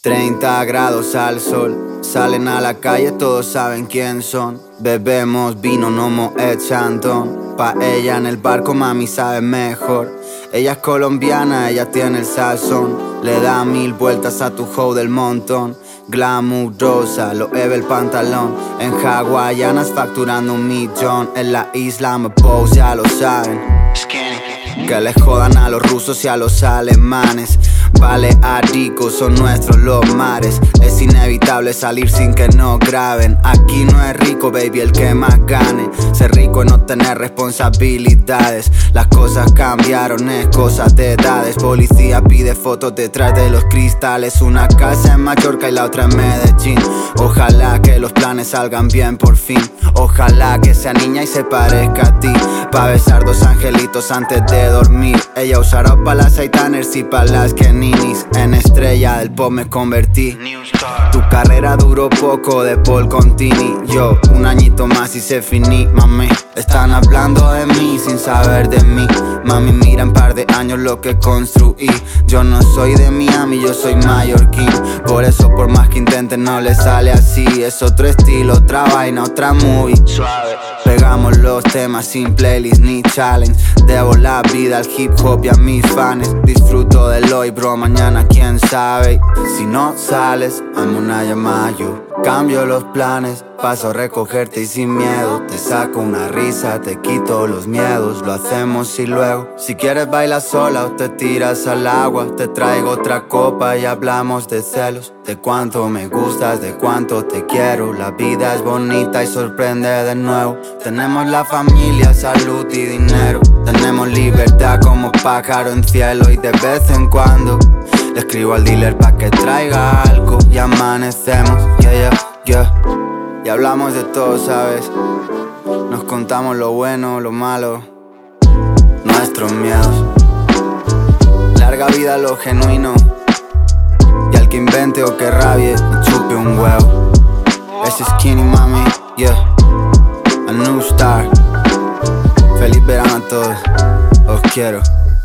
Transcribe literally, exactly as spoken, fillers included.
treinta grados al sol, salen a la calle, todos saben quién son. Bebemos vino, no Moet Chandon. Pa' ella en el barco, mami sabe mejor. Ella es colombiana, ella tiene el sazón. Le da mil vueltas a tu hoe del montón. Glamurosa, lo eve el pantalón. En hawaianas facturando un millón. En la isla me pose, ya lo saben. Que les jodan a los rusos y a los alemanes. Baleáricos son nuestros los mares. Es inevitable salir sin que nos graben. Aquí no es rico, baby, el que más gane. Ser rico es no tener responsabilidades. Las cosas cambiaron, es cosas de edades. Policía pide fotos detrás de los cristales. Una casa en Mallorca y la otra en Medellín. Ojalá que los planes salgan bien por fin. Ojalá que sea niña y se parezca a ti. Pa' besar dos angelitos antes de dormir. Ella usará pa' las Aitaners y pa' las Keninis. En estrella del pop me convertí. Tu carrera duró poco de Paul Contini. Yo, un añito más y se finí, mami. Están hablando de mí sin saber de mí. Mami, mira en par de años lo que construí. Yo no soy de Miami, yo soy mallorquín. Por eso por más que intenten no le sale así. Es otro estilo, otra vaina, otra movie. Suave. Pegamos los temas sin playlist ni challenge. Debo la vida al hip hop y a mis fans. Disfruto del hoy, bro, mañana quién sabe. Si no sales, hazme una llamada, yo cambio los planes. Paso a recogerte y sin miedo te saco una risa, te quito los miedos. Lo hacemos y luego, si quieres baila sola o te tiras al agua. Te traigo otra copa y hablamos de celos. De cuánto me gustas, de cuánto te quiero. La vida es bonita y sorprende de nuevo. Tenemos la familia, salud y dinero. Tenemos libertad como pájaro en cielo. Y de vez en cuando le escribo al dealer pa' que traiga algo. Y amanecemos, yeah, yeah, yeah. Y hablamos de todo, ¿sabes? Nos contamos lo bueno, lo malo, nuestros miedos. Larga vida a lo genuino. Y al que invente o que rabie, me chupe un huevo. Ese es Skinny, mami, yeah. A new star. Feliz verano a todos, os quiero.